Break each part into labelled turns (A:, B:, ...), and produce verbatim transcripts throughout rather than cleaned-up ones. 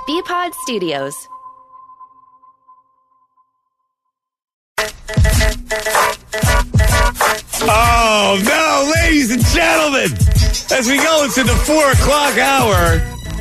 A: B-Pod Studios.
B: Oh, no, ladies and gentlemen, as we go into the four o'clock hour,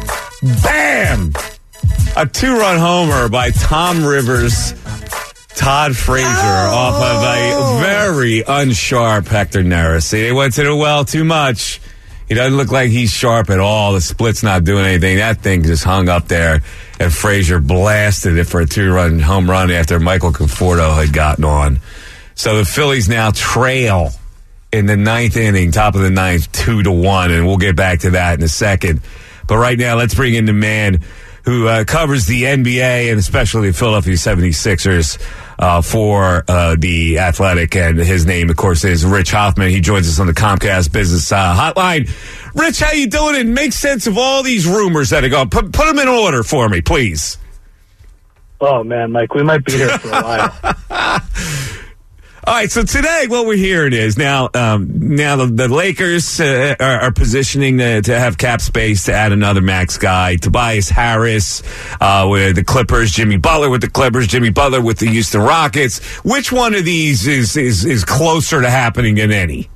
B: bam! A two-run homer by Tom Rivers, Todd Frazier oh. off of a very unsharp Hector Neris. See, they went to the well too much. He doesn't look like he's sharp at all. The split's not doing anything. That thing just hung up there, and Frazier blasted it for a two-run home run after Michael Conforto had gotten on. So the Phillies now trail in the ninth inning, top of the ninth, two to one, and we'll get back to that in a second. But right now, let's bring in the man who uh, covers the N B A and especially the Philadelphia seventy-sixers uh, for uh, The Athletic, and his name, of course, is Rich Hoffman. He joins us on the Comcast Business uh, Hotline. Rich, how you doing? And make sense of all these rumors that are going. Put, put them in order for me, please.
C: Oh, man, Mike, we might be here for a while.
B: All right, so today what we're hearing is now um, now the, the Lakers uh, are, are positioning to, to have cap space to add another max guy. Tobias Harris uh, with the Clippers, Jimmy Butler with the Clippers, Jimmy Butler with the Houston Rockets. Which one of these is, is, is closer to happening than any?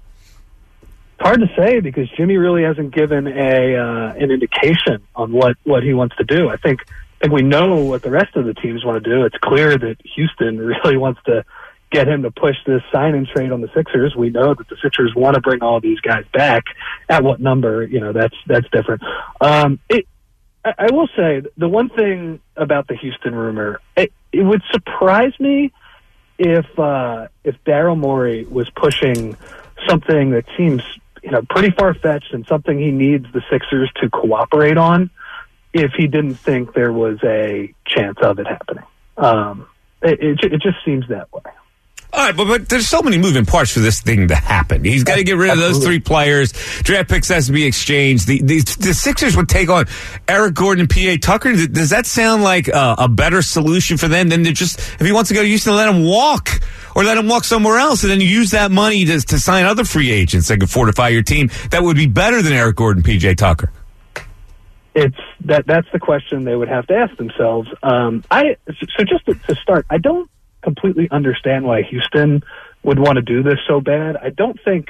C: Hard to say because Jimmy really hasn't given a uh, an indication on what, what he wants to do. I think, I think we know what the rest of the teams want to do. It's clear that Houston really wants to get him to push this sign and trade on the Sixers. We know that the Sixers want to bring all these guys back. At what number, you know, that's that's different. Um, it, I, I will say the one thing about the Houston rumor, it, it would surprise me if uh, if Daryl Morey was pushing something that seems, you know, pretty far fetched and something he needs the Sixers to cooperate on, if he didn't think there was a chance of it happening. Um, it, it, it just seems that way.
B: All right, but, but there's so many moving parts for this thing to happen. He's got to get rid of those three players. Draft picks has to be exchanged. The, the, the Sixers would take on Eric Gordon and P J Tucker. Does that sound like a, a better solution for them than to just, if he wants to go to Houston, let him walk or let him walk somewhere else and then use that money to, to sign other free agents that can fortify your team? That would be better than Eric Gordon and P J Tucker.
C: It's that. That's the question they would have to ask themselves. Um, I so just to, to start, I don't completely understand why Houston would want to do this so bad. I don't think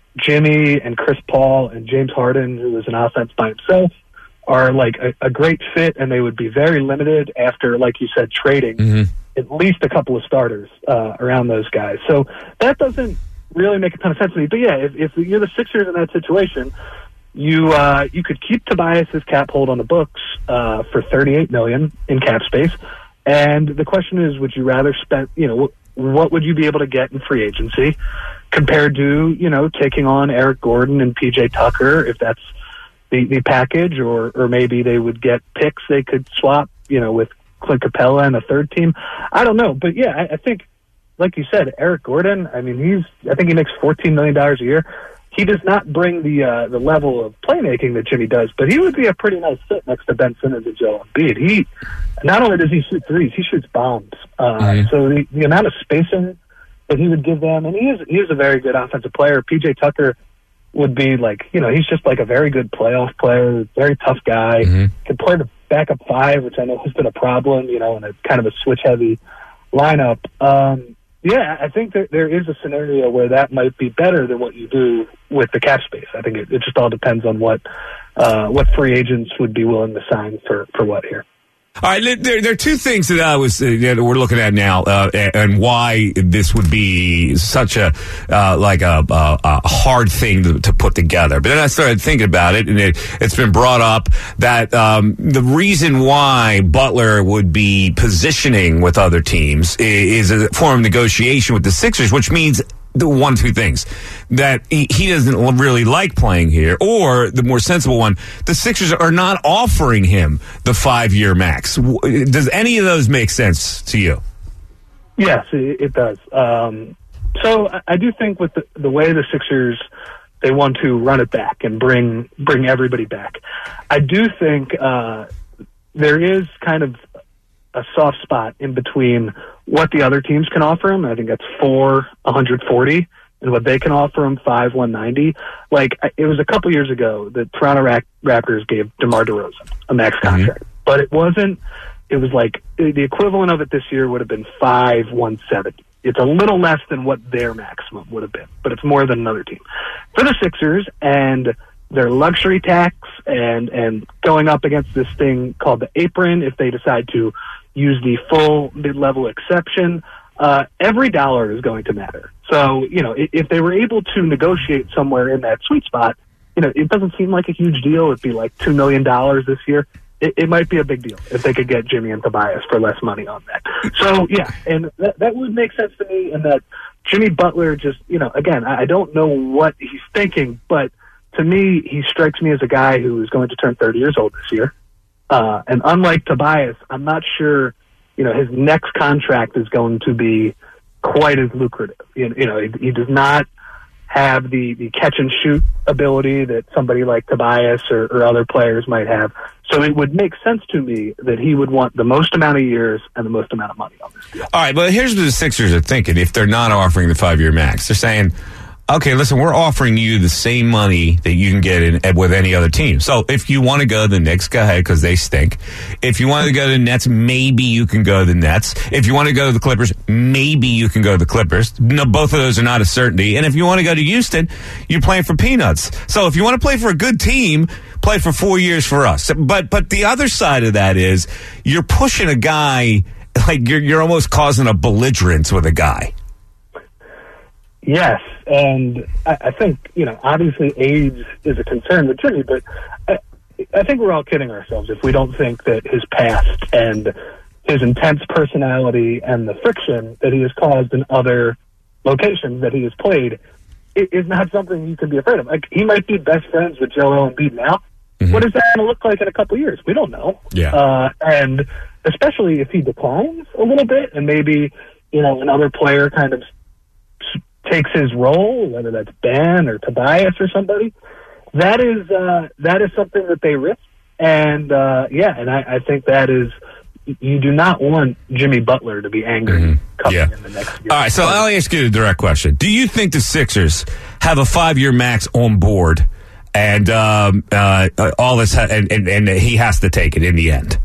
C: Jimmy and Chris Paul and James Harden, who is an offense by himself, are like a, a great fit, and they would be very limited after, like you said, trading mm-hmm. at least a couple of starters uh, around those guys. So that doesn't really make a ton of sense to me. But yeah, if, if you're the Sixers in that situation, you uh, you could keep Tobias's cap hold on the books uh, for thirty-eight million dollars in cap space. And the question is, would you rather spend, you know, what would you be able to get in free agency compared to, you know, taking on Eric Gordon and P J Tucker, if that's the, the package, or, or maybe they would get picks they could swap, you know, with Clint Capella and a third team. I don't know. But yeah, I, I think, like you said, Eric Gordon, I mean, he's, I think he makes fourteen million dollars a year. He does not bring the uh, the level of playmaking that Jimmy does, but he would be a pretty nice fit next to Ben Simmons and Joel Embiid. He not only does he shoot threes, he shoots bombs. Uh, mm-hmm. So the, the amount of spacing that he would give them, and he is he is a very good offensive player. P J Tucker would be like, you know, he's just like a very good playoff player, very tough guy. Mm-hmm. Can play the backup five, which I know has been a problem, you know, in a kind of a switch heavy lineup. Um, Yeah, I think that there is a scenario where that might be better than what you do with the cap space. I think it, it just all depends on what uh, what free agents would be willing to sign for, for what here.
B: All right, there, there are two things that I was uh, that we're looking at now, uh, and why this would be such a uh, like a, a, a hard thing to, to put together. But then I started thinking about it, and it, it's been brought up that um, the reason why Butler would be positioning with other teams is, is a form of negotiation with the Sixers, which means the one, two things, that he, he doesn't really like playing here, or the more sensible one, the Sixers are not offering him the five-year max. Does any of those make sense to you?
C: Yes, it, it does. Um, so I, I do think with the, the way the Sixers, they want to run it back and bring bring everybody back, I do think uh, there is kind of a soft spot in between what the other teams can offer him. I think that's four, one forty, and what they can offer him, five, one ninety. Like, it was a couple years ago that Toronto Raptors gave DeMar DeRozan a max contract. Mm-hmm. but it wasn't. It was like the equivalent of it this year would have been five one seventy. It's a little less than what their maximum would have been, but it's more than another team. For the Sixers and their luxury tax and and going up against this thing called the apron, if they decide to use the full mid-level exception, uh, every dollar is going to matter. So, you know, if, if they were able to negotiate somewhere in that sweet spot, you know, it doesn't seem like a huge deal. It'd be like two million dollars this year. It, it might be a big deal if they could get Jimmy and Tobias for less money on that. So, yeah, and that, that would make sense to me. And that Jimmy Butler just, you know, again, I don't know what he's thinking, but to me, he strikes me as a guy who is going to turn thirty years old this year. Uh, and unlike Tobias, I'm not sure, you know, his next contract is going to be quite as lucrative. You, you know, he, he does not have the, the catch and shoot ability that somebody like Tobias or, or other players might have. So it would make sense to me that he would want the most amount of years and the most amount of money on this deal.
B: All right, but here's what the Sixers are thinking if they're not offering the five-year max. They're saying, okay, listen, we're offering you the same money that you can get in, with any other team. So if you want to go to the Knicks, go ahead, because they stink. If you want to go to the Nets, maybe you can go to the Nets. If you want to go to the Clippers, maybe you can go to the Clippers. No, both of those are not a certainty. And if you want to go to Houston, you're playing for peanuts. So if you want to play for a good team, play for four years for us. But but the other side of that is you're pushing a guy, like you're you're almost causing a belligerence with a guy.
C: Yes, and I, I think, you know, obviously age is a concern with Jimmy, but I, I think we're all kidding ourselves if we don't think that his past and his intense personality and the friction that he has caused in other locations that he has played is not something you can be afraid of. Like, he might be best friends with Joel Embiid now. Mm-hmm. What is that going to look like in a couple of years? We don't know.
B: Yeah.
C: Uh, and especially if he declines a little bit and maybe, you know, another player kind of takes his role, whether that's Ben or Tobias or somebody, that is uh, that is something that they risk. And, uh, yeah, and I, I think that is, you do not want Jimmy Butler to be angry
B: mm-hmm.
C: coming
B: yeah.
C: in the next year.
B: All right, so I'll ask you a direct question. Do you think the Sixers have a five-year max on board and um, uh, all this, ha- and, and, and he has to take it in the end?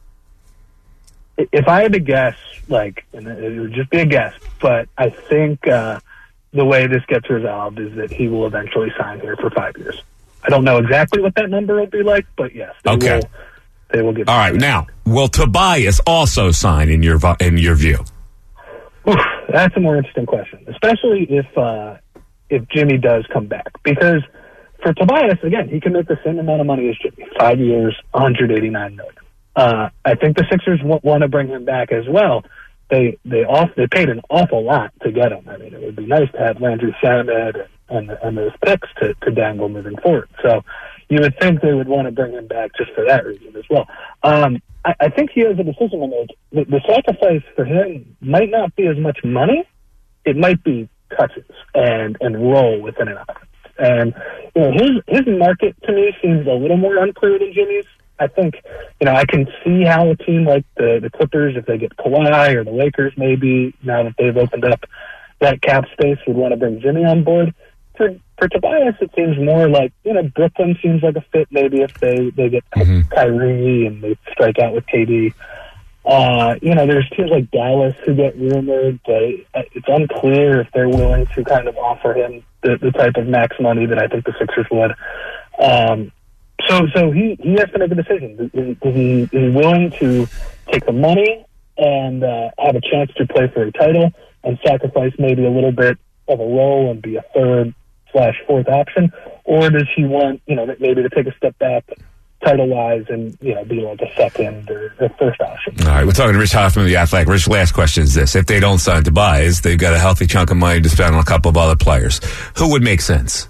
C: If I had to guess, like, and it would just be a guess, but I think uh, the way this gets resolved is that he will eventually sign here for five years. I don't know exactly what that number will be like, but yes, they
B: okay.
C: will. They will get.
B: All right, now will Tobias also sign in your in your view?
C: Oof, that's a more interesting question, especially if uh, if Jimmy does come back, because for Tobias, again, he can make the same amount of money as Jimmy, five years, one hundred eighty-nine million dollars. Uh, I think the Sixers w- want to bring him back as well. They they off they paid an awful lot to get him. I mean, it would be nice to have Landry Shamet and, and, and those picks to, to dangle moving forward. So you would think they would want to bring him back just for that reason as well. Um, I, I think he has a decision to make. The, the sacrifice for him might not be as much money. It might be touches and, and role within an offense. And you know, his his market to me seems a little more unclear than Jimmy's. I think, you know, I can see how a team like the, the Clippers, if they get Kawhi, or the Lakers maybe, now that they've opened up that cap space, would want to bring Jimmy on board. For for Tobias, it seems more like, you know, Brooklyn seems like a fit maybe if they, they get mm-hmm. Kyrie and they strike out with K D. Uh, you know, there's teams like Dallas who get rumored, but it's unclear if they're willing to kind of offer him the, the type of max money that I think the Sixers would. Um, so so he, he has to make a decision. Is, is, he, is he willing to take the money and uh, have a chance to play for a title and sacrifice maybe a little bit of a role and be a third slash fourth option? Or does he want, you know, maybe to take a step back title-wise and, you know, be like a second or a first option?
B: All right, we're talking to Rich Hoffman of The Athletic. Rich, last question is this. If they don't sign Tobias, they've got a healthy chunk of money to spend on a couple of other players. Who would make sense?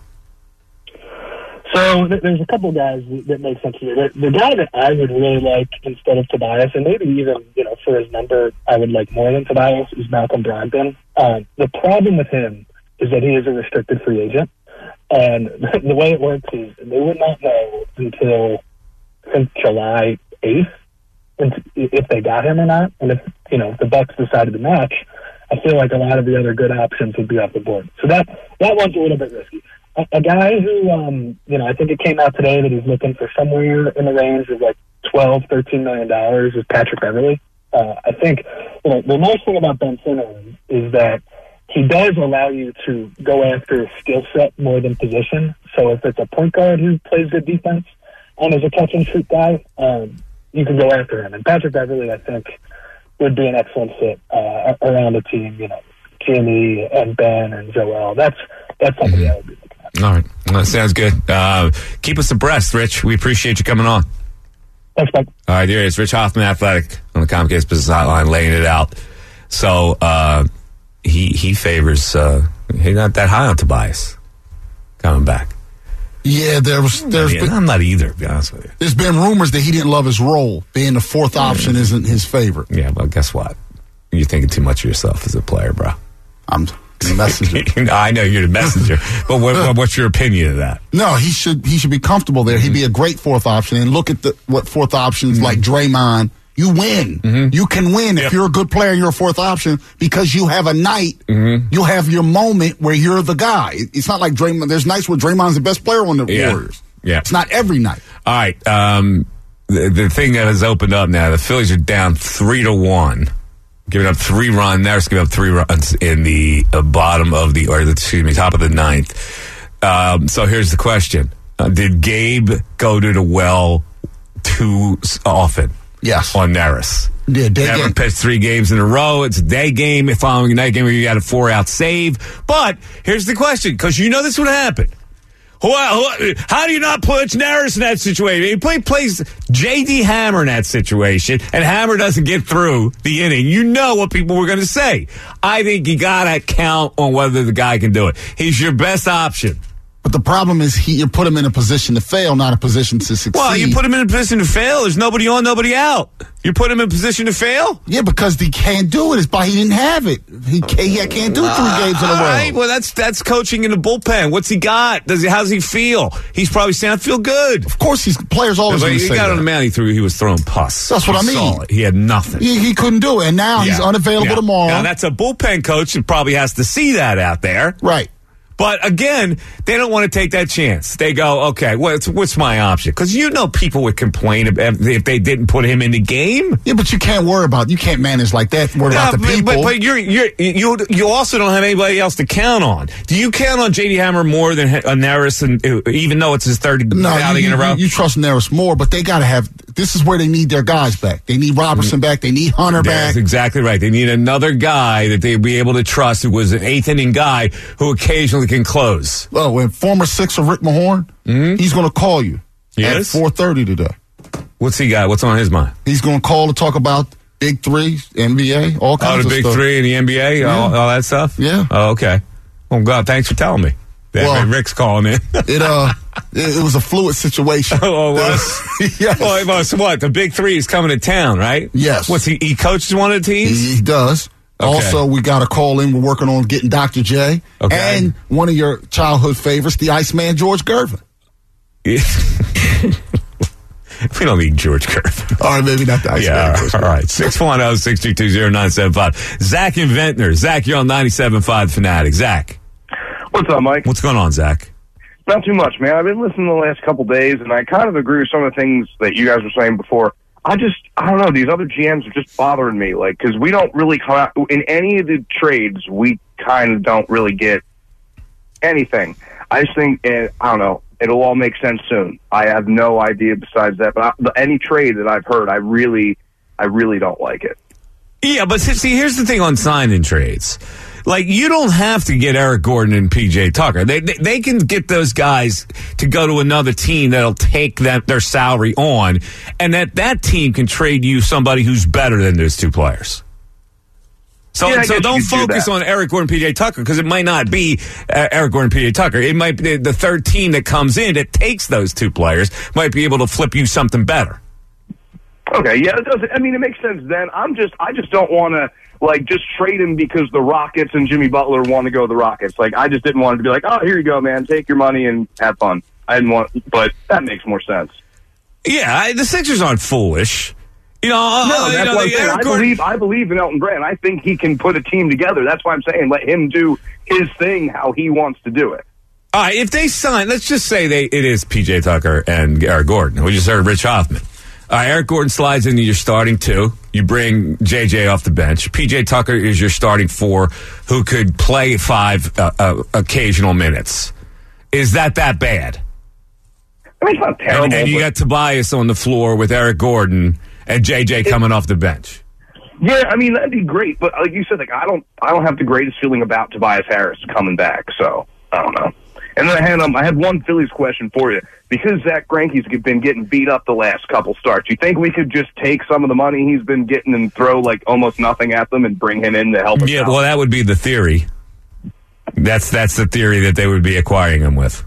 C: So th- there's a couple of guys that make sense to me. The, the guy that I would really like instead of Tobias, and maybe even, you know, for his number, I would like more than Tobias, is Malcolm Brogdon. Uh, the problem with him is that he is a restricted free agent. And the way it works is they would not know until, I think, July eighth if they got him or not. And if, you know, if the Bucks decided to match, I feel like a lot of the other good options would be off the board. So that, that one's a little bit risky. A, a guy who, um, you know, I think it came out today that he's looking for somewhere in the range of like twelve, thirteen million dollars is Patrick Beverley. Uh, I think you know, the nice thing about Ben Simmons is that he does allow you to go after skill set more than position. So if it's a point guard who plays good defense and is a catch and shoot guy, um, you can go after him. And Patrick Beverley, I think, would be an excellent fit uh, around a team. You know, Jimmy and Ben and Joel. That's that's something mm-hmm. I would be looking at.
B: All right, that sounds good. Uh, keep us abreast, Rich. We appreciate you coming on.
C: Thanks, Mike.
B: All right, here it is. Rich Hoffman, Athletic, on the Comcast Business Hotline, laying it out. So uh, he he favors. Uh, he's not that high on Tobias coming back.
A: Yeah, there was. There's
B: I mean,
A: been,
B: I'm not either, to be honest with you.
A: There's been rumors that he didn't love his role. Being the fourth option isn't his favorite.
B: Yeah, well, guess what? You're thinking too much of yourself as a player, bro.
A: I'm the messenger.
B: I know you're the messenger, but what, what's your opinion of that?
A: No, he should he should be comfortable there. He'd be a great fourth option. And look at the what fourth options
B: Mm-hmm.
A: like Draymond. You win.
B: Mm-hmm.
A: You can win
B: Yep.
A: if you're a good player and you're a fourth option because you have a night.
B: Mm-hmm.
A: You'll have your moment where you're the guy. It's not like Draymond. There's nights where Draymond's the best player on the
B: Yeah.
A: Warriors.
B: Yeah.
A: It's not every night.
B: All right. Um, the, the thing that has opened up now, the Phillies are down three to one, giving up three runs. They're giving up three runs in the uh, bottom of the, or the, excuse me, top of the ninth. Um, so here's the question: uh, did Gabe go to the well too often?
A: Yes.
B: On Neris.
A: Yeah, day
B: Never
A: game.
B: pitched three games in a row. It's a day game. Following a night game where you got a four-out save. But here's the question, because you know this would happen. Who, who, how do you not put Neris in that situation? He play, plays J D Hammer in that situation, and Hammer doesn't get through the inning. You know what people were going to say. I think you got to count on whether the guy can do it. He's your best option.
A: But the problem is he you put him in a position to fail, not a position to succeed.
B: Well, you put him in a position to fail. There's nobody on, nobody out. You put him in a position to fail?
A: Yeah, because he can't do it. It's by he didn't have it. He can't, he can't do three games in a row.
B: All right, well, that's that's coaching in the bullpen. What's he got? Does he? How's he feel? He's probably saying, "I feel good."
A: Of course, he's players always
B: But
A: going to
B: he
A: say
B: got
A: that.
B: on the mound. He threw. He was throwing pus.
A: That's what
B: You
A: I mean.
B: saw it. He had nothing.
A: He, he couldn't do it, and now he's
B: Yeah.
A: unavailable
B: Yeah.
A: tomorrow.
B: Now that's a bullpen coach that probably has to see that out there.
A: Right.
B: But again, they don't want to take that chance. They go, okay, what's what's my option? Because you know people would complain if, if they didn't put him in the game.
A: Yeah, but you can't worry about you can't manage like that. Worry
B: Yeah,
A: about the
B: but,
A: people.
B: but, but you're, you're, you you also don't have anybody else to count on. Do you count on J D Hammer more than uh, Neris, and uh, even though it's his third
A: no,
B: outing
A: you,
B: in a row?
A: You, you trust Neris more, but they got to have. This is where they need their guys back. They need Robertson back. They need Hunter
B: That's
A: back.
B: exactly right. They need another guy that they'd be able to trust who was an eighth inning guy who occasionally can close.
A: Oh, when former Sixer Rick Mahorn,
B: Mm-hmm.
A: he's going to call you at
B: Yes?
A: four thirty today.
B: What's he got? What's on his mind?
A: He's going to call to talk about Big Three, N B A, all
B: Oh,
A: kinds
B: the
A: of
B: big
A: stuff.
B: three in the N B A,
A: Yeah.
B: all, all that stuff?
A: Yeah.
B: Oh, okay. Well, God, thanks for telling me. That
A: Well,
B: Rick's calling in.
A: It uh, it, it was a fluid situation.
B: Oh, it was?
A: Yes.
B: Well, it was what? The big three is coming to town, right?
A: Yes.
B: What's he? He coaches one of the teams?
A: He, he does.
B: Okay.
A: Also, we got a call in. We're working on getting Doctor J.
B: Okay.
A: And one of your childhood favorites, the Iceman George Gervin.
B: We don't need George Gervin.
A: All right, maybe not the Iceman
B: Yeah,
A: George
B: all
A: Gervin.
B: right. six one zero, six two two, zero nine seven five. Zach in Ventnor. Zach, you're on ninety-seven point five Fanatic. Zach.
D: What's up, Mike?
B: What's going on, Zach?
D: Not too much, man. I've been listening the last couple days, and I kind of agree with some of the things that you guys were saying before. I just, I don't know, these other G Ms are just bothering me, like, because we don't really come out, in any of the trades, we kind of don't really get anything. I just think, eh, I don't know, it'll all make sense soon. I have no idea besides that, but I, any trade that I've heard, I really, I really don't like it.
B: Yeah, but see, here's the thing on sign-in trades. Like, you don't have to get Eric Gordon and P J Tucker. They, they they can get those guys to go to another team that'll take that their salary on, and that that team can trade you somebody who's better than those two players. So,
D: Yeah, I
B: so
D: guess
B: don't
D: you could do
B: focus
D: that.
B: on Eric Gordon, P J Tucker, because it might not be uh, Eric Gordon, P J Tucker. It might be the third team that comes in that takes those two players might be able to flip you something better.
D: Okay, yeah, it does. I mean, it makes sense then. I'm just, I just don't want to, like, just trade him because the Rockets and Jimmy Butler want to go to the Rockets. Like, I just didn't want it to be like, oh, here you go, man, take your money and have fun. I didn't want, but that makes more sense.
B: Yeah, I, the Sixers aren't foolish. You know, uh,
D: No,
B: you
D: that's
B: know,
D: what I'm
B: the
D: saying.
B: Eric
D: I
B: Gordon-
D: believe, I believe in Elton Brand. I think he can put a team together. That's why I'm saying let him do his thing how he wants to do it.
B: All right, if they sign, let's just say they it is P J Tucker and Eric Gordon. We just heard Rich Hoffman. Uh, Eric Gordon slides into your starting two. You bring J J off the bench. P J Tucker is your starting four, who could play five uh, uh, occasional minutes. Is that that bad?
D: I mean, it's not terrible.
B: And, and you
D: but-
B: got Tobias on the floor with Eric Gordon and J J coming off the bench.
D: Yeah, I mean that'd be great, but like you said, like I don't, I don't have the greatest feeling about Tobias Harris coming back. So I don't know. And then I had, um, I had one Phillies question for you because Zach Greinke's been getting beat up the last couple starts. You think we could just take some of the money he's been getting and throw like almost nothing at them and bring him in to help us
B: Yeah,
D: out?
B: well, that would be the theory. That's that's the theory that they would be acquiring him with.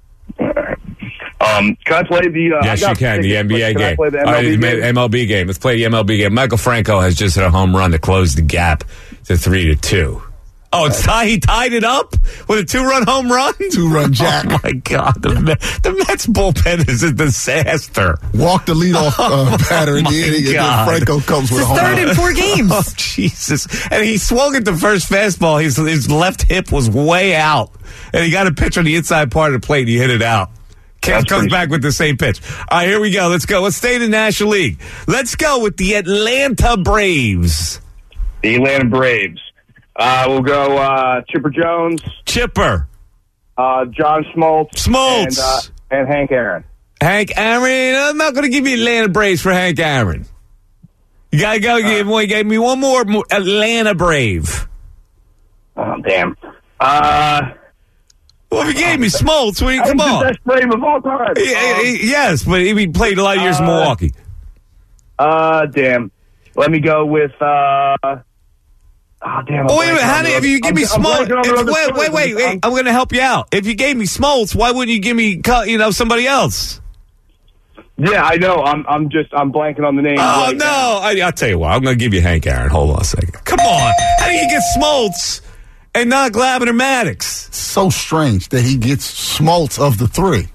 D: Um, can I play the? Uh,
B: Yes,
D: I
B: you
D: got
B: can. The
D: tickets,
B: N B A
D: but can I
B: game.
D: play the
B: All right,
D: M L B game?
B: M L B game. Let's play the M L B game. Michael Franco has just hit a home run to close the gap to three to two. Oh, it's tie, he tied it up with a two-run home run?
A: Two-run jack.
B: Oh, my God. The, Met- the Mets bullpen is a disaster.
A: Walk the leadoff uh, batter in
B: Oh,
A: the
B: my
A: inning, and
B: God.
A: then Franco comes with a
E: It's
A: home
E: third
A: run.
E: in four games.
B: Oh, Jesus. And he swung at the first fastball. His, his left hip was way out. And he got a pitch on the inside part of the plate, and he hit it out. Kemp
D: That's
B: comes
D: pretty-
B: back with the same pitch. All right, here we go. Let's go. Let's stay in the National League. Let's go with the Atlanta Braves.
D: The Atlanta Braves. Uh, we'll go uh, Chipper Jones,
B: Chipper.
D: uh, John Smoltz,
B: Smoltz.
D: and, uh, and Hank Aaron.
B: Hank Aaron. I'm not going to give you Atlanta Braves for Hank Aaron. You got to go. Give, uh, give me one more Atlanta Brave.
D: Oh, damn. Uh,
B: Well, if you gave me Smoltz, what do you,
D: I
B: come
D: think
B: on.
D: the best Brave of all time.
B: He- he- he- yes, but he played a lot of years in
D: Uh,
B: Milwaukee.
D: Uh, damn. Let me go with, uh... Oh, damn. I'm
B: Oh, wait a minute.
D: blanking
B: How
D: on
B: do,
D: the
B: if you give me
D: other- I'm
B: Smoltz,
D: blanking on the
B: if-
D: other
B: wait,
D: players.
B: wait, wait, wait.
D: I'm-
B: I'm going to help you out. If you gave me Smoltz, why wouldn't you give me, you know, somebody else?
D: Yeah, I know. I'm I'm just, I'm blanking on the name.
B: Oh,
D: right
B: no.
D: now.
B: I, I'll tell you what. I'm going to give you Hank Aaron. Hold on a second. Come on. How do you get Smoltz and not Glavine or Maddox?
A: So strange that he gets Smoltz of the three.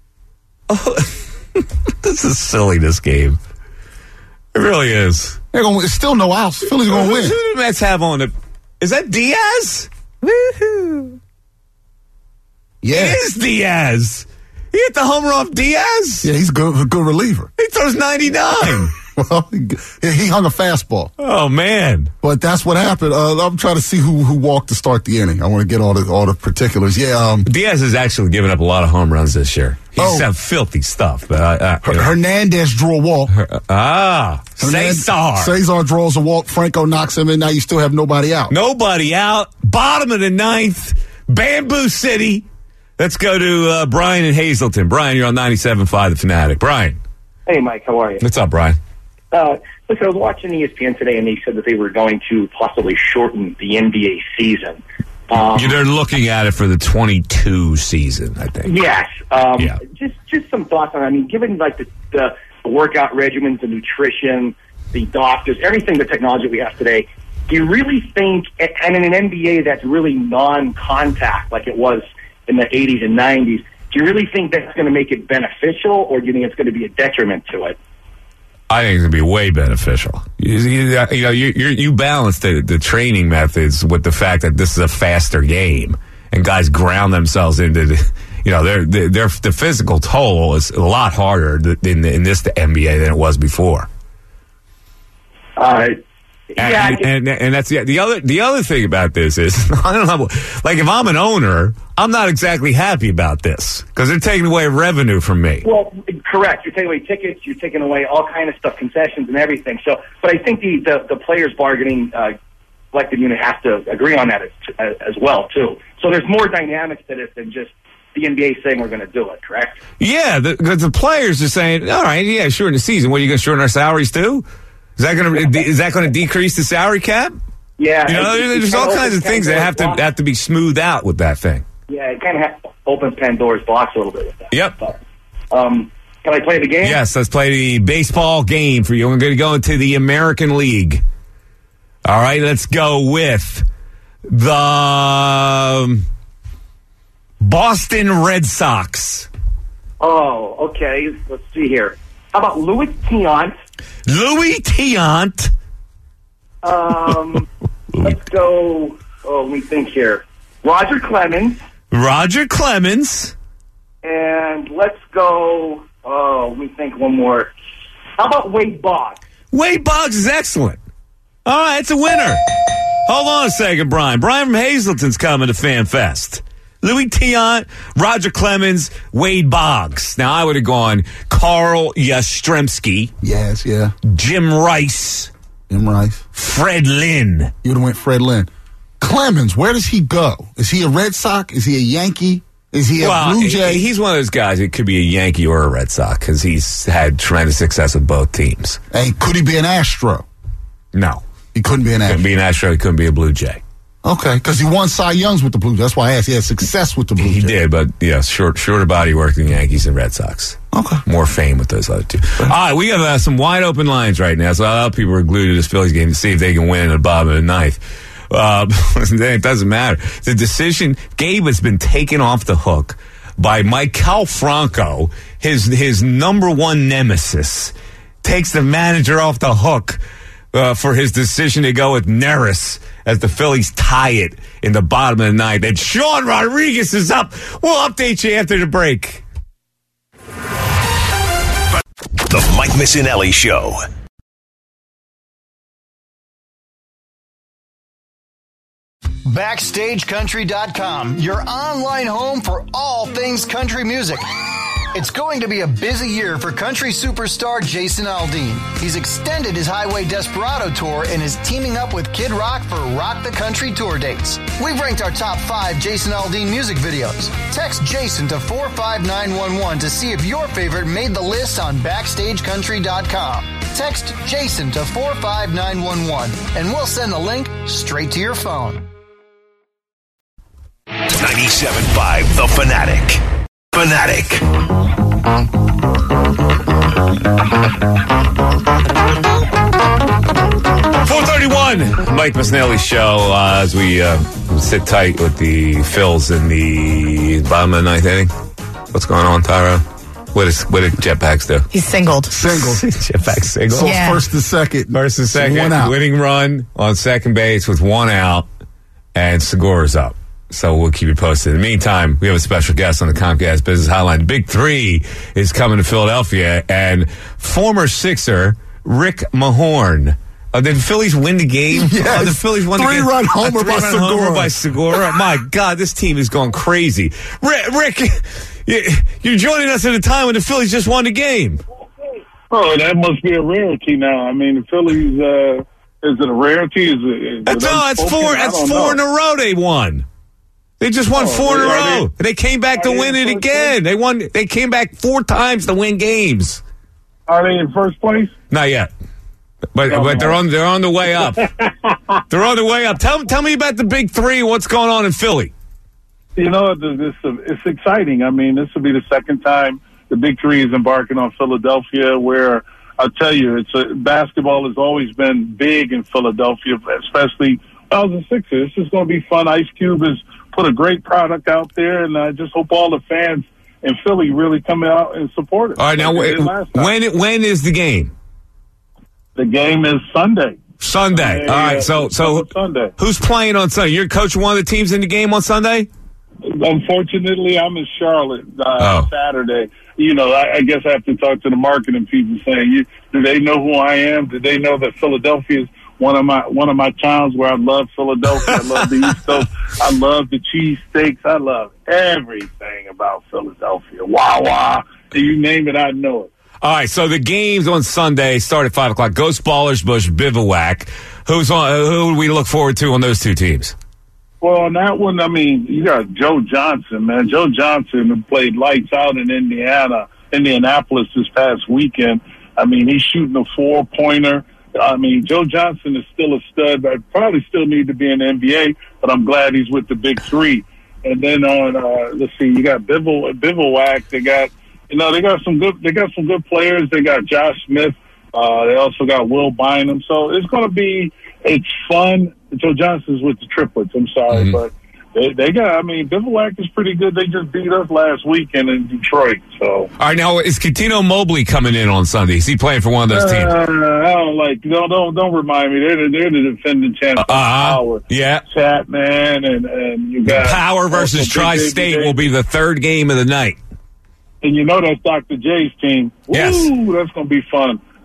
B: This is silly, this game. It really is.
A: They're gonna, it's still no outs. Phillies going to
B: Who
A: win.
B: do the Mets have on the... Is that Diaz? Woohoo.
A: Yeah.
B: It is Diaz. He hit the home run off Diaz?
A: Yeah, he's good, a good reliever.
B: He throws ninety-nine.
A: Well, he, he hung a fastball.
B: Oh, man.
A: But that's what happened. Uh, I'm trying to see who who walked to start the inning. I want to get all the all the particulars. Yeah, um,
B: Diaz has actually given up a lot of home runs this year. He's
A: Oh.
B: done filthy stuff. But I, I, you know.
A: Hernandez drew a walk.
B: Ah,
A: Hernandez-
B: Cesar.
A: Cesar draws a walk. Franco knocks him in. Now you still have nobody out.
B: Nobody out. Bottom of the ninth. Bamboo City. Let's go to uh, Brian in Hazleton. Brian, you're on ninety-seven point five The Fanatic. Brian.
F: Hey, Mike, how are you?
B: What's up, Brian?
F: Uh, listen, I was watching E S P N today, and they said that they were going to possibly shorten the N B A season. Um,
B: They're looking at it for the twenty-two season, I think.
F: yes. Um,
B: Yeah.
F: Just just some thoughts on it. I mean, given like the, the workout regimens, the nutrition, the doctors, everything, the technology we have today, do you really think, and in an N B A that's really non-contact like it was in the eighties and nineties, do you really think that's going to make it beneficial, or do you think it's going to be a detriment to it?
B: I think it's going to be way beneficial. You, you, you know, you, you, you balance the, the training methods with the fact that this is a faster game, and guys ground themselves into, the, you know, their, their, their the physical toll is a lot harder in, in this N B A than it was before.
F: Uh,
B: And,
F: yeah, I
B: and,
F: guess-
B: and, and that's the, the other the other thing about this is I don't know, like if I'm an owner, I'm not exactly happy about this because they're taking away revenue from me.
F: Well, correct. You're taking away tickets. You're taking away all kind of stuff, concessions and everything. So, but I think the the, the players bargaining uh, collective unit has to agree on that as, as well too. So there's more dynamics to this than just the N B A saying we're going to do it. Correct?
B: Yeah, because the, the players are saying, all right, yeah, shorten the season. What are you going to shorten our salaries too? Is that going to is that going to decrease the salary cap?
F: Yeah.
B: You know,
F: it- it
B: there's all
F: kinda
B: kinds of
F: opens
B: things that have to
F: Pandora's
B: have to be smoothed out with that thing.
F: box. Yeah, it kind of opens Pandora's box a little bit with that.
B: Yep.
F: But, um, can I play the game?
B: Yes, let's play the baseball game for you. We're going to go into the American League. All right, let's go with the um, Boston Red Sox.
F: Oh, okay. Let's see here. How about Louis Tiant?
B: Louis Tiant.
F: Um, let's go. Oh, let me think here. Roger Clemens.
B: Roger Clemens.
F: And let's go. Oh, let me think one more. How about Wade Boggs?
B: Wade Boggs is excellent. All right, it's a winner. Hold on a second, Brian. Brian from Hazleton's coming to Fan Fest. Louis Tiant, Roger Clemens, Wade Boggs. Now, I would have gone Carl Yastrzemski.
A: Yes, yeah.
B: Jim Rice.
A: Jim Rice.
B: Fred Lynn.
A: You would have went Fred Lynn. Clemens, where does he go? Is he a Red Sox? Is he a Yankee? Is he a
B: well,
A: Blue Jay?
B: He's one of those guys. It could be a Yankee or a Red Sox because he's had tremendous success with both teams.
A: And could he be an Astro?
B: No.
A: He couldn't be an Astro.
B: Couldn't be an Astro. He couldn't be a Blue Jay.
A: Okay, because he won Cy Youngs with the Blue Jays. That's why I asked. He had success with the Blue
B: He
A: Jays.
B: did, but yeah, short, shorter body work than Yankees and Red Sox.
A: Okay.
B: More fame with those other two. All right, we have uh, some wide open lines right now, so a lot of people are glued to this Phillies game to see if they can win in the bottom of the ninth. Uh, it doesn't matter. The decision, Gabe has been taken off the hook by Maikel Franco, his his number one nemesis, takes the manager off the hook uh, for his decision to go with Neris as the Phillies tie it in the bottom of the ninth. And Sean Rodriguez is up. We'll update you after the break.
E: The Mike Missinelli Show.
G: Backstage Country dot com, your online home for all things country music. It's going to be a busy year for country superstar Jason Aldean. He's extended his Highway Desperado tour and is teaming up with Kid Rock for Rock the Country tour dates. We've ranked our top five Jason Aldean music videos. Text Jason to four five nine one one to see if your favorite made the list on Backstage Country dot com. Text Jason to four five nine one one and we'll send the link straight to your phone.
E: ninety-seven point five The Fanatic. Fanatic.
B: four thirty-one, Mike Missinelli Show, uh, as we uh, sit tight with the Phils in the bottom of the ninth inning. What's going on, Tyra? What, is, what did Jetpacks do?
H: He's singled.
A: Single.
B: Jetpacks single.
A: So
H: Yeah.
A: first and second.
B: First and second,
A: One out.
B: winning run on second base with one out, and Segura's up. So we'll keep you posted. In the meantime, we have a special guest on the Comcast Business Hotline. The Big Three is coming to Philadelphia, and former Sixer Rick Mahorn. Uh, did the Phillies win the game?
A: Yes.
B: Oh, the Phillies won the game.
A: Three-run homer
B: A three-run
A: by Segura.
B: homer by Segura. My God, this team is going crazy. Rick, Rick, you're joining us at a time when the Phillies just won the game.
I: Oh, that must be a rarity now. I mean, the Phillies, uh, is it a rarity? Is it, is
B: That's
I: it
B: all. That's
I: unspoken?
B: four.
I: I
B: That's
I: don't
B: four in
I: know.
B: a row. They won. They just won
I: Oh,
B: four in a
I: are
B: row.
I: they-
B: They came back to
I: are they
B: win
I: in
B: it
I: first
B: again. They won. They came back four times to win games.
I: Are they in first place?
B: Not yet, but
I: Oh,
B: but they're
I: no.
B: on. They're on the way up. They're on the way up. Tell tell me about the Big Three. What's going on in Philly?
I: You know, this, it's exciting. I mean, this will be the second time the Big Three is embarking on Philadelphia, where I'll tell you, it's a, basketball has always been big in Philadelphia, especially when I was a Sixer. This is going to be fun. Ice Cube has put a great product out there, and I just hope all the fans in Philly really come out and support it.
B: All right, now
I: like they did
B: when
I: last time.
B: when, when is the game?
I: The game is Sunday.
B: Sunday.
I: Yeah,
B: All right.
I: yeah,
B: So
I: it's
B: so
I: Sunday.
B: who's playing on Sunday? You're coaching one of the teams in the game on Sunday.
I: Unfortunately, I'm in Charlotte uh,
B: Oh.
I: Saturday. You know, I, I guess I have to talk to the marketing people saying, you, do they know who I am? Do they know that Philadelphia is one of my one of my towns where I love Philadelphia? I love the East Coast. I love the cheese steaks. I love everything about Philadelphia. Wawa, you name it, I know it.
B: All right, so the games on Sunday start at five o'clock. Ghost Ballers Bush Bivouac. Who's on? Who do we look forward to on those two teams?
I: Well, on that one, I mean, you got Joe Johnson, man. Joe Johnson who played lights out in Indiana, Indianapolis this past weekend. I mean, he's shooting a four-pointer. I mean, Joe Johnson is still a stud, but probably still need to be in the N B A, but I'm glad he's with the Big Three. And then on, uh, let's see, you got Bivou- Bivouac. They got, you know, they got some good, they got some good players. They got Josh Smith. Uh, they also got Will Bynum. So it's going to be, it's fun. Joe Johnson's with the triplets. I'm sorry,
B: Mm-hmm.
I: but they, they got, I mean, Bivouac is pretty good. They just beat us last weekend in Detroit. So,
B: All right, now is Catino Mobley coming in on Sunday? Is he playing for one of those teams?
I: uh, I don't like, don't, don't, don't remind me. They're the, they're the defending champions.
B: Uh-huh.
I: Power.
B: Yeah.
I: Chapman and, and you got
B: Power versus
I: also Big
B: Tri-State
I: Baby
B: will be the third game of the night.
I: And you know that's Doctor J's team. Woo,
B: Yes.
I: that's going to be fun.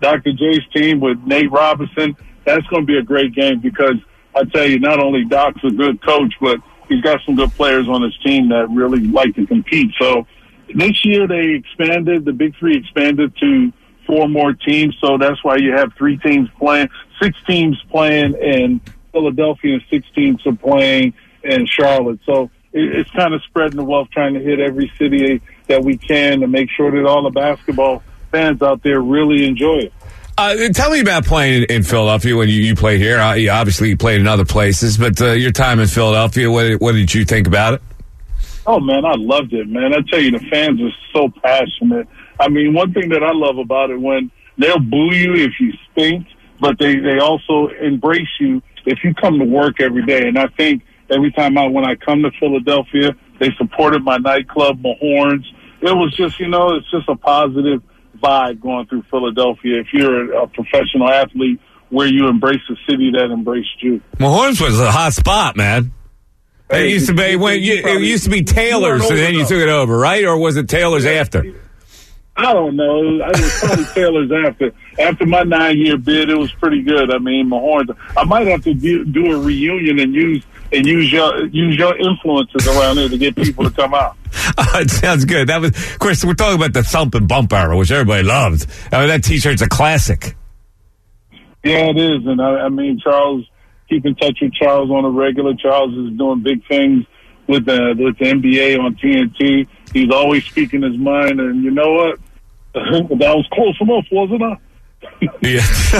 I: Doctor J's team with Nate Robinson. That's going to be a great game because I tell you, not only Doc's a good coach, but he's got some good players on his team that really like to compete. So this year they expanded, the Big Three expanded to four more teams. So that's why you have three teams playing, six teams playing in Philadelphia and six teams are playing in Charlotte. So it's kind of spreading the wealth, trying to hit every city that we can to make sure that all the basketball fans out there really enjoy it.
B: Uh, tell me about playing in Philadelphia when you, you played here. Uh, you obviously played in other places, but uh, your time in Philadelphia, what, what did you think about it?
I: Oh, man, I loved it, man. I tell you, the fans are so passionate. I mean, one thing that I love about it, when they'll boo you if you stink, but they, they also embrace you if you come to work every day. And I think every time I, when I come to Philadelphia, they supported my nightclub, Mahorns. It was just, you know, it's just a positive vibe going through Philadelphia if you're a, a professional athlete where you embrace a city that embraced you.
B: Mahorns was a hot spot, man. It used to be when you, it used to be Taylor's, and then you took it over, right? Or was it Taylor's after?
I: I don't know. I was probably Taylor's after. After my nine-year bid, it was pretty good. I mean, Mahorns. I might have to do, do a reunion and use and use your use your influences around there to get people to come out.
B: Oh, it sounds good. That was, of course, we're talking about the thump and bump era, which everybody loved. I mean, that T-shirt's a classic.
I: Yeah, it is, and I, I mean, Charles. Keep in touch with Charles on a regular. Charles is doing big things with the with the N B A on T N T. He's always speaking his mind, and you know what? That was close enough, wasn't I?
B: Yeah.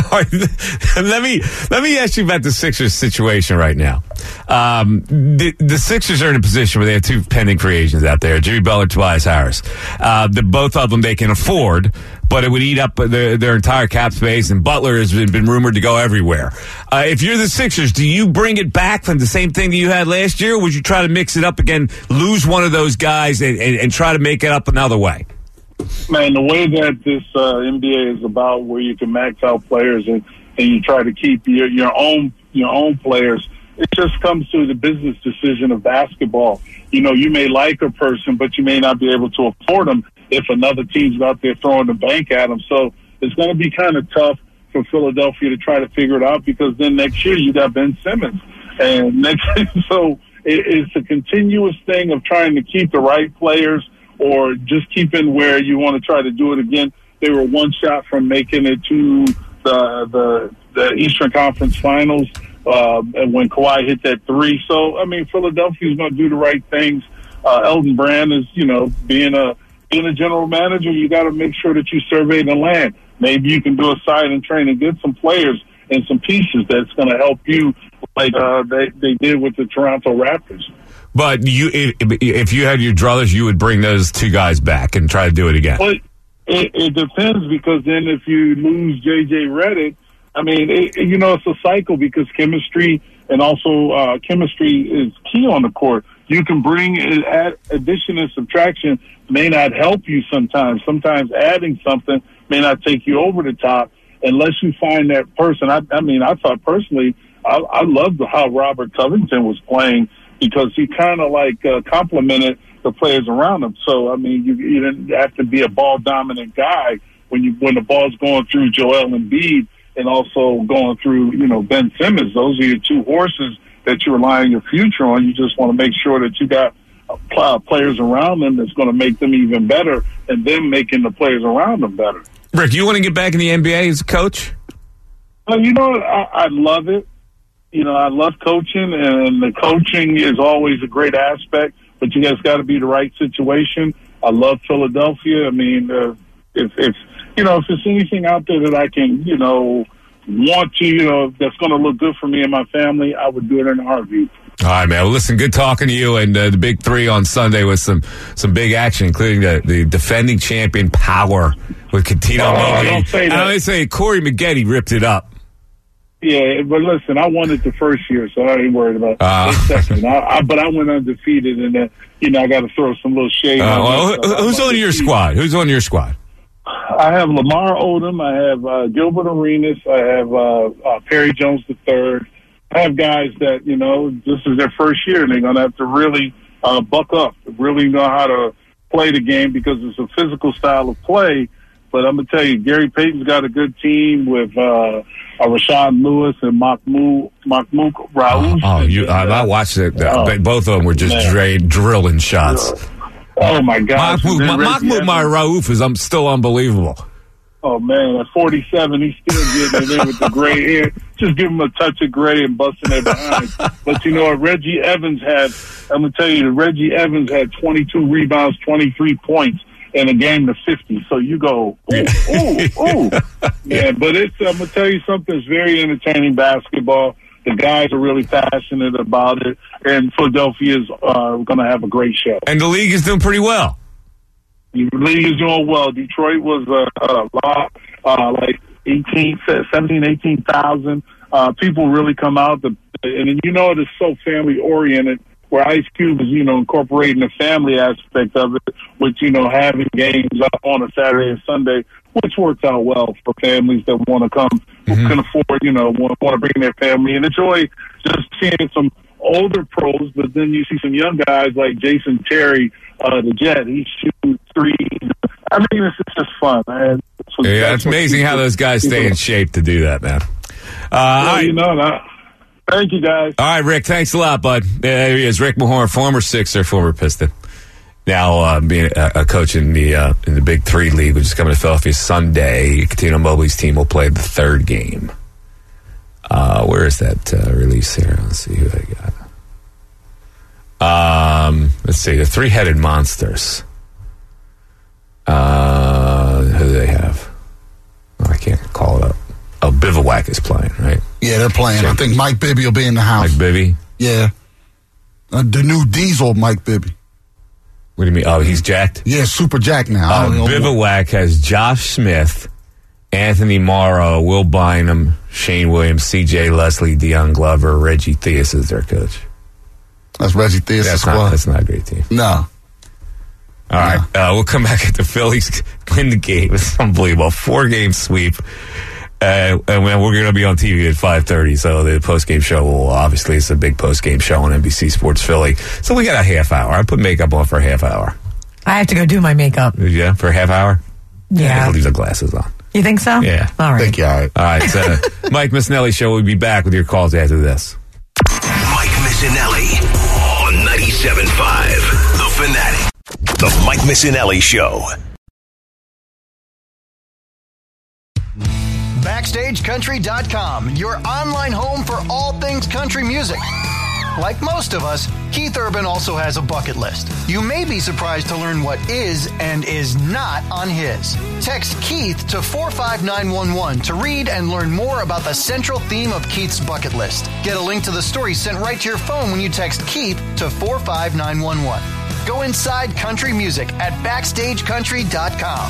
B: let me let me ask you about the Sixers situation right now. Um, the, the Sixers are in a position where they have two pending free agents out there, Jimmy Butler, Tobias Harris. Uh, the both of them they can afford, but it would eat up their, their entire cap space, and Butler has been, been rumored to go everywhere. Uh, if you're the Sixers, do you bring it back from the same thing that you had last year, or would you try to mix it up again, lose one of those guys, and, and, and try to make it up another way?
I: Man, the way that this uh, N B A is about, where you can max out players and, and you try to keep your, your own your own players, it just comes to the business decision of basketball. You know, you may like a person, but you may not be able to afford them if another team's out there throwing the bank at them. So it's going to be kind of tough for Philadelphia to try to figure it out, because then next year you got Ben Simmons, and next so it, it's a continuous thing of trying to keep the right players, or just keeping where you want to try to do it again. They were one shot from making it to the the, the Eastern Conference Finals uh, when Kawhi hit that three. So, I mean, Philadelphia's going to do the right things. Uh, Elton Brand is, you know, being a being a general manager, you got to make sure that you survey the land. Maybe you can do a side and train and get some players and some pieces that's going to help you, like uh, they, they did with the Toronto Raptors.
B: But you, if, if you had your druthers, you would bring those two guys back and try to do it again.
I: Well, it, it depends, because then if you lose J J Redick, I mean, it, you know, it's a cycle, because chemistry and also uh, chemistry is key on the court. You can bring add, addition and subtraction may not help you sometimes. Sometimes adding something may not take you over the top unless you find that person. I, I mean, I thought personally, I, I loved how Robert Covington was playing, because he kind of like uh, complimented the players around him. So, I mean, you, you didn't have to be a ball-dominant guy when you when the ball's going through Joel Embiid and also going through, you know, Ben Simmons. Those are your two horses that you rely on your future on. You just want to make sure that you got uh, players around them that's going to make them even better, and then making the players around them better.
B: Rick, you want to get back in the N B A as a coach?
I: Well, you know, I, I love it. You know, I love coaching, and the coaching is always a great aspect, but you guys got to be the right situation. I love Philadelphia. I mean, uh, if, if, you know, if there's anything out there that I can, you know, want to, you know, that's going to look good for me and my family, I would do it in a heartbeat.
B: All right, man. Well, listen, good talking to you, and uh, the big three on Sunday with some some big action, including the, the defending champion Power with Cuttino
I: Oh,
B: Mobley.
I: don't say that.
B: And I say Corey Maggette ripped it up.
I: Yeah, but listen, I won it the first year, so I ain't worried about
B: Uh.
I: the second. I, I, but I went undefeated, and then, you know, I got to throw some little shade
B: Uh,
I: on
B: well,
I: that.
B: who-
I: So
B: who's
I: I'm
B: on your
I: undefeated.
B: squad? Who's on your squad?
I: I have Lamar Odom. I have uh, Gilbert Arenas. I have uh, uh, Perry Jones the third. I have guys that, you know, this is their first year, and they're going to have to really uh, buck up, really know how to play the game, because it's a physical style of play. But I'm gonna tell you, Gary Payton's got a good team with uh, uh, Rashad Lewis and Mahmoud Mahmoud Raouf.
B: Oh, you, I, I watched it. Uh,
I: Oh,
B: both of them were just dra- drilling shots.
I: Oh my gosh!
B: Mahmoud,
I: And then Reggie
B: Mahmoud
I: Evans-
B: Raouf is um, still unbelievable.
I: Oh man, at forty-seven, he's still getting it in with the gray hair. Just give him a touch of gray and busting it behind. But you know what? Reggie Evans had, I'm going to tell you, Reggie Evans had twenty-two rebounds, twenty-three points in a game to fifty. So you go, ooh, ooh, ooh. Yeah, but it's, I'm going to tell you something, it's very entertaining basketball. The guys are really passionate about it. And Philadelphia is uh, going to have a great show.
B: And the league is doing pretty well.
I: The league is doing well. Detroit was uh, a lot, uh, like eighteen, seventeen, eighteen thousand. Uh, people really come out. The, and you know, it is so family oriented where Ice Cube is, you know, incorporating the family aspect of it, which, you know, having games on a Saturday and Sunday, which works out well for families that want to come, who
B: Mm-hmm.
I: can afford, you know, want, want to bring their family and enjoy just seeing some older pros, but then you see some young guys like Jason Terry, uh, the Jet. He shoots threes. I mean, it's just fun, man. So
B: Yeah,
I: that's
B: it's
I: what
B: amazing
I: people-
B: how those guys stay in
I: people-
B: shape to do that, man. Uh,
I: Well,
B: all right.
I: you know that. Thank you, guys.
B: All right, Rick, thanks a lot, bud. There he is, Rick Mahorn, former Sixer, former Piston. Now uh, being a, a coach in the uh, in the Big Three League, which is coming to Philadelphia Sunday. Catino Mobley's team will play the third game. Uh, where is that uh, release here? Let's see who they got. Um, let's see, the Three-Headed Monsters. Uh, who do they have? Oh, I can't call it up. Oh, Bivouac is playing, right?
A: Yeah, they're playing. I think Mike Bibby will be in the house.
B: Like Bibby?
A: Yeah. Uh, the new Diesel Mike Bibby.
B: What do you mean? Oh, he's jacked?
A: Yeah, super jack now. I don't
B: Uh,
A: know.
B: Bivouac has Josh Smith, Anthony Morrow, Will Bynum, Shane Williams, C J Leslie, Deion Glover, Reggie Theus is their coach.
A: That's Reggie Theus'
B: That's
A: squad.
B: not, that's not a great team.
A: No.
B: All right, uh, we'll come back at the Phillies win the game. It's unbelievable. Four-game sweep. Uh, and we're going to be on T V at five thirty, so the post-game show will, obviously, it's a big post-game show on N B C Sports Philly. So we got a half hour. I put makeup on for a half hour.
H: I have to go do my makeup.
B: Yeah, for a half hour?
H: Yeah.
B: I'll leave the glasses on.
H: You think so?
B: Yeah.
H: All right.
A: Thank you. All right.
B: All right, so Mike Missinelli Show will be back with your calls after this.
E: Mike Missinelli on ninety-seven point five The Fanatic. The Mike Missinelli Show.
G: Backstage Country dot com, your online home for all things country music. Like most of us, Keith Urban also has a bucket list. You may be surprised to learn what is and is not on his. Text Keith to four five nine one one to read and learn more about the central theme of Keith's bucket list. Get a link to the story sent right to your phone when you text Keith to four five nine one one. Go inside country music at Backstage Country dot com.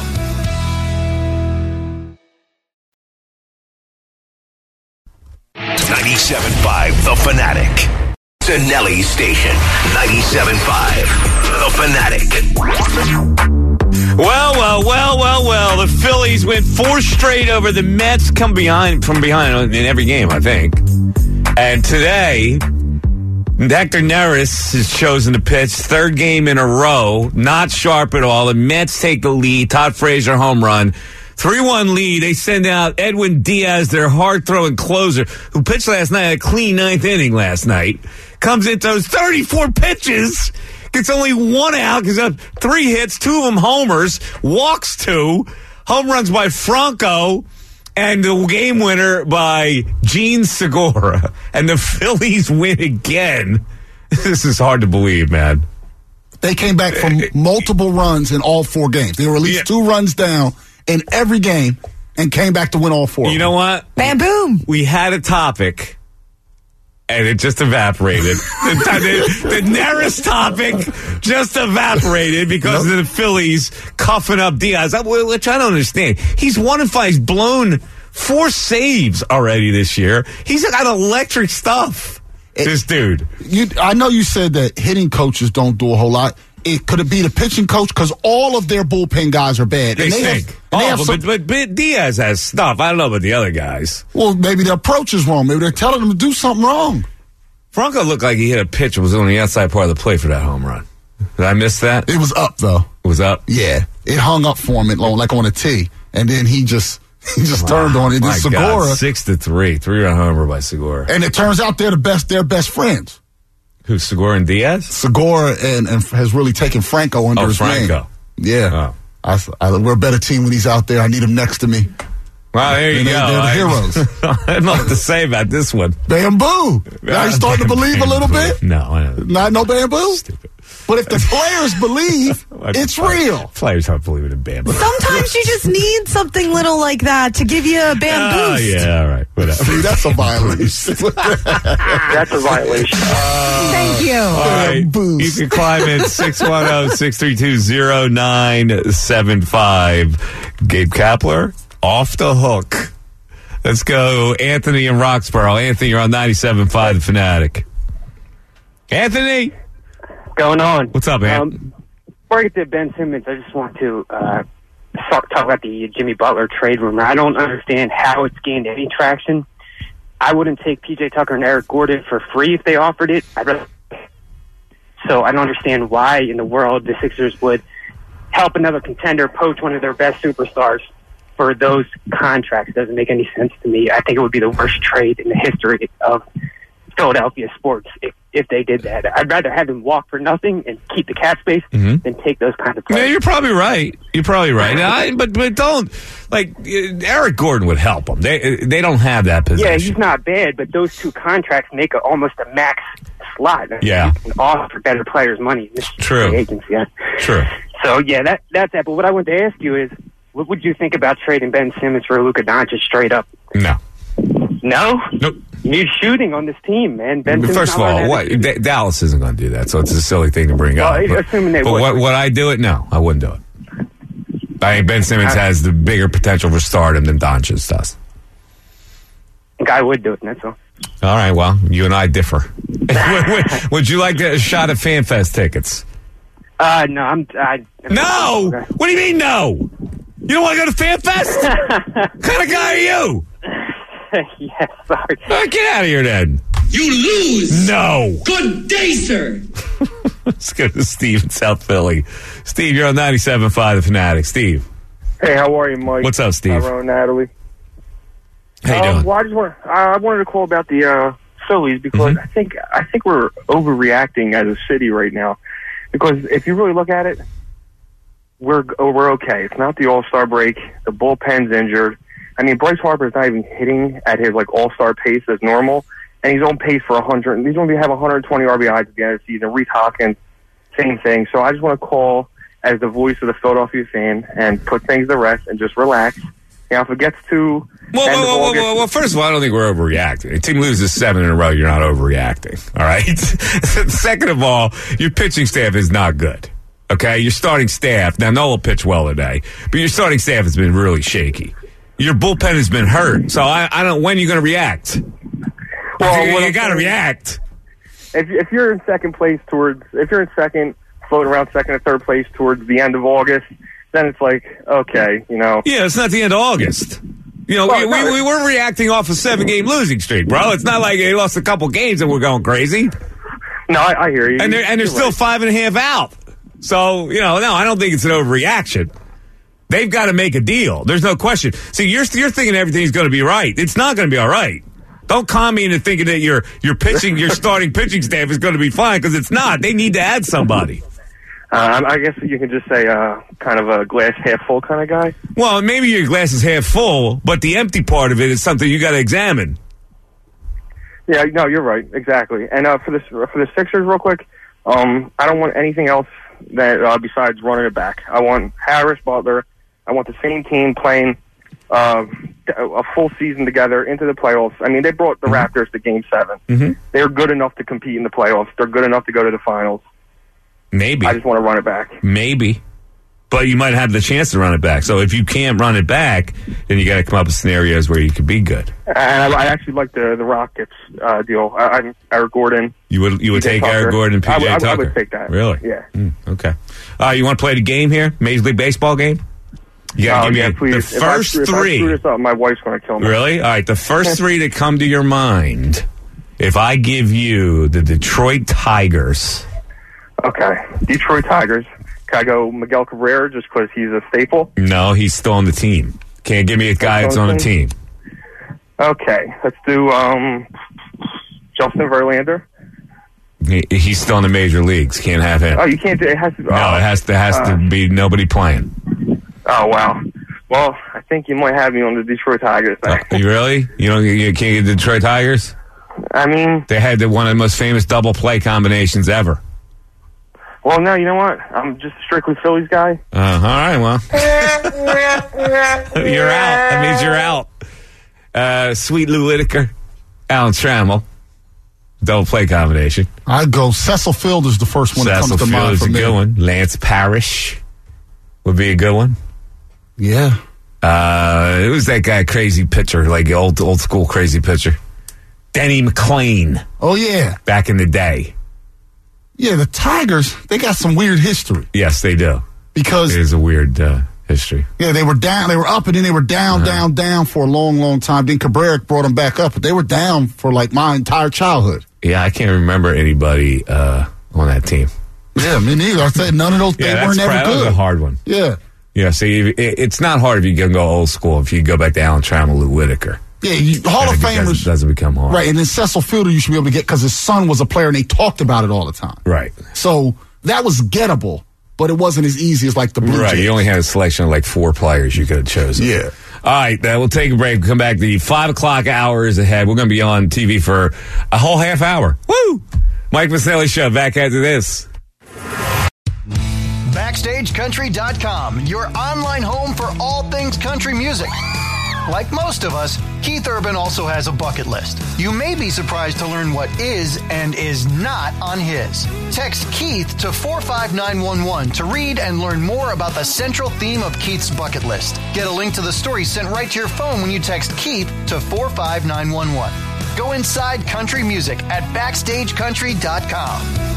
E: ninety-seven point five The Fanatic. Sinelli Station. ninety-seven point five The Fanatic.
B: Well, well, well, well, well. The Phillies went four straight over the Mets, come behind from behind in every game, I think. And today, Hector Neris is chosen to pitch, third game in a row, not sharp at all. The Mets take the lead. Todd Frazier home run. three one lead. They send out Edwin Diaz, their hard-throwing closer, who pitched last night, a clean ninth inning last night. Comes in, throws thirty-four pitches, gets only one out because of three hits, two of them homers, walks two, home runs by Franco, and the game winner by Gene Segura. And the Phillies win again. This is hard to believe, man.
A: They came back from multiple runs in all four games. They were at least
B: Yeah.
A: two runs down in every game and came back to win all four.
B: You know what?
H: Bam, boom.
B: We had a topic, and it just evaporated. the, the, the Neris topic just evaporated because of the Phillies cuffing up Diaz, which I don't understand. He's one in five. He's blown four saves already this year. He's got electric stuff,
A: It-
B: this dude.
A: You, I know you said that hitting coaches don't do a whole lot. It could it be the pitching coach because all of their bullpen guys are bad.
B: They,
A: And
B: stink.
A: have, and they
B: oh,
A: have
B: but,
A: some,
B: but, but Diaz has stuff. I don't know about the other guys.
A: well, maybe the approach is wrong. Maybe they're telling them to do something wrong.
B: Franco looked like he hit a pitch and was on the outside part of the plate for that home run. Did I miss that?
A: It was up though.
B: It was up.
A: Yeah, it hung up for him at, like on a tee, and then he just he just
B: Wow.
A: turned on it. And
B: My
A: Segura,
B: God, six to three, three run homer by Segura.
A: and it turns out they're the best. They're best friends.
B: Who, Segura and Diaz?
A: Segura and, and has really taken Franco under
B: Oh,
A: his
B: Franco.
A: wing. Yeah,
B: Oh.
A: I, I, we're a better team when he's out there. I need him next to me.
B: Well, there you
A: They're-
B: go.
A: they're the
B: I-
A: heroes.
B: I don't know what to say about this one.
A: Bamboo. Now you starting to believe a little bit?
B: No, I don't.
A: Not no bamboo.
B: Stupid.
A: But if the players believe, it's real.
B: Players aren't believing in bamboo.
H: Sometimes you just need something little like that to give you a band
B: Oh,
H: boost.
B: yeah, all right. Whatever.
A: See, that's a violation.
C: That's a violation.
H: Thank you.
B: All right.
A: Boost.
B: You can climb in six one zero, six three two, zero nine seven five. Gabe Kapler, off the hook. Let's go Anthony in Roxborough. Anthony, you're on ninety-seven point five The Fanatic. Anthony!
C: Going on.
B: What's up, man?
C: Um, before I get to Ben Simmons, I just want to uh, talk, talk about the Jimmy Butler trade rumor. I don't understand how it's gained any traction. I wouldn't take P J Tucker and Eric Gordon for free if they offered it. I'd rather... So I don't understand why in the world the Sixers would help another contender poach one of their best superstars for those contracts. It doesn't make any sense to me. I think it would be the worst trade in the history of Philadelphia sports if, if they did that. I'd rather have him walk for nothing and keep the cap space
B: Mm-hmm.
C: than take those kind of
B: Yeah,
C: players.
B: you're probably right. You're probably right. I, but but don't like uh, Eric Gordon would help them. They they don't have that position.
C: Yeah, he's not bad, but those two contracts make a, almost a max slot.
B: Yeah.
C: You can offer better players money. This is
B: True.
C: free agency. Yeah.
B: True.
C: So yeah, that that's that. But what I wanted to ask you is, what would you think about trading Ben Simmons for Luka Doncic straight up?
B: No.
C: No.
B: Nope.
C: You need shooting on this team, man. Ben Simmons
B: First of
C: not
B: all,
C: running
B: what
C: that team.
B: D- Dallas isn't going to do that, so it's a silly thing to bring
C: Well,
B: up. But,
C: assuming they
B: but
C: would.
B: what would I do it? No, I wouldn't do it. I think Ben Simmons has the bigger potential for stardom than Doncic does.
C: I think I would do it. That's all.
B: All right, well, you and I differ. would, would, would you like a shot at FanFest tickets?
C: Uh, no, I'm. I, I'm
B: No.
C: Okay.
B: What do you mean no? You don't want to go to FanFest? What kind of guy are you?
C: yeah, sorry.
B: All right, get out of here then.
J: You lose.
B: No.
J: Good day, sir.
B: Let's go to Steve in South Philly. Steve, you're on ninety-seven point five The Fanatic. Steve.
K: Hey, how are you, Mike?
B: What's up, Steve?
K: Tyrone, Natalie.
B: How you
K: um,
B: doing?
K: Well, I just want I wanted to call about the uh, Phillies because
B: Mm-hmm.
K: I think I think we're overreacting as a city right now. Because if you really look at it, we're oh, we're okay. It's not the All Star break. The bullpen's injured. I mean, Bryce Harper's not even hitting at his like All Star pace as normal, and he's on pace for one hundred. He's going to have one hundred twenty R B Is at the end of the season. Reese Hawkins, same thing. So I just want to call as the voice of the Philadelphia fan and put things to rest and just relax. You know, if it gets to
B: Well,
K: end of
B: well, well,
K: August-
B: well, well, first of all, I don't think we're overreacting. A team loses seven in a row, you're not overreacting. All right? Second of all, your pitching staff is not good. Okay? Your starting staff, now Nola pitched well today, but your starting staff has been really shaky. Your bullpen has been hurt. So I, I don't, when are you going to react?
K: Well,
B: you
K: what
B: you
K: I'm
B: got to
K: saying-
B: react.
K: if if you're in second place towards if you're in second, floating around second or third place towards the end of August, then it's like okay, you know.
B: Yeah, it's not the end of August. You know,
K: Well,
B: we,
K: no,
B: we, we were reacting off a seven-game losing streak, bro. It's not like they lost a couple games and we're going crazy.
K: No, I, I hear you.
B: And they're, and they're
K: You're
B: still
K: right.
B: five and a half out. So, you know, no, I don't think it's an overreaction. They've got to make a deal. There's no question. See, you're you're thinking everything's going to be right. It's not going to be all right. Don't con me into thinking that your your pitching, your starting pitching staff is going to be fine because it's not. They need to add somebody.
K: Uh, I guess you can just say uh, kind of a glass half full kind of guy.
B: Well, maybe your glass is half full, but the empty part of it is something you got to examine.
K: Yeah, no, you're right, exactly. And uh, for this for the Sixers, real quick, um, I don't want anything else that uh, besides running it back. I want Harris, Butler. I want the same team playing uh, a full season together into the playoffs. I mean, they brought the
B: Mm-hmm.
K: Raptors to Game Seven.
B: Mm-hmm.
K: They're good enough to compete in the playoffs. They're good enough to go to the finals.
B: Maybe.
K: I just want to run it back.
B: Maybe. But you might have the chance to run it back. So if you can't run it back, then you got to come up with scenarios where you could be good.
K: And I, I actually like the the Rockets uh, deal. I, I'm Eric Gordon.
B: You would you would
K: P J
B: take
K: Tucker.
B: Eric Gordon and P J
K: I would- I would-
B: Tucker?
K: I would take that.
B: Really?
K: Yeah.
B: Mm, okay. Uh, you want to play the game here? Major League Baseball game? You got to
K: Oh,
B: give me
K: yeah,
B: a-
K: please.
B: the
K: If I
B: first
K: screw- if I
B: three.
K: screw this up, my wife's going to kill me.
B: Really? All right. The first three that come to your mind. If I give you the Detroit Tigers.
K: Okay. Detroit Tigers. Can I go Miguel Cabrera just because he's a staple?
B: No, he's still on the team. Can't give me a guy that's on the team.
K: Okay, let's do um, Justin Verlander.
B: He, he's still in the major leagues. Can't have him.
K: Oh, you can't do it. Has to,
B: no,
K: uh,
B: it has to has
K: uh,
B: to be nobody playing.
K: Oh, wow. Well, I think you might have me on the Detroit Tigers.
B: Uh, you really? You don't? You can't get the Detroit Tigers?
K: I mean,
B: they had the, one of the most famous double play combinations ever.
K: Well, no, you know what? I'm just a strictly Phillies guy.
B: Uh, all right, well. You're out. That means you're out. Uh, Sweet Lou Whitaker, Alan Trammell. Double play combination.
A: I'd go Cecil Fielder's the first one
B: Cecil
A: that comes to mind for
B: a
A: me.
B: good one. Lance Parrish would be a good one.
A: Yeah.
B: Uh, it was that guy, crazy pitcher, like old old school crazy pitcher. Denny McClain.
A: Oh, yeah.
B: Back in the day.
A: Yeah, the Tigers, they got some weird history.
B: Yes, they do.
A: Because
B: it is a weird uh, history.
A: Yeah, they were down, they were up, and then they were down, uh-huh. down, down for a long, long time. Then Cabrera brought them back up, but they were down for like my entire childhood.
B: Yeah, I can't remember anybody uh, on that team.
A: Yeah, me neither. I said none of those,
B: yeah,
A: they weren't ever
B: that
A: good.
B: That was a hard one.
A: Yeah.
B: Yeah, see, it, it's not hard if you can go old school, if you go back to Alan Trammell, Lou Whitaker.
A: Yeah, you, Hall of Famers.
B: Doesn't, doesn't become hard.
A: Right, and then Cecil Fielder you should be able to get because his son was a player and they talked about it all the time.
B: Right.
A: So that was gettable, but it wasn't as easy as like the Blue
B: Right,
A: Jays.
B: You only had a selection of like four players you could have chosen.
A: Yeah.
B: All right, uh, we'll take a break. We'll come back. The five o'clock hour is ahead. We're going to be on T V for a whole half hour. Woo! Mike Missanelli Show, back after this.
G: Backstage Country dot com, your online home for all things country music. Like most of us, Keith Urban also has a bucket list. You may be surprised to learn what is and is not on his. Text Keith to four five nine one one to read and learn more about the central theme of Keith's bucket list. Get a link to the story sent right to your phone when you text Keith to four five nine one one. Go inside country music at Backstage Country dot com.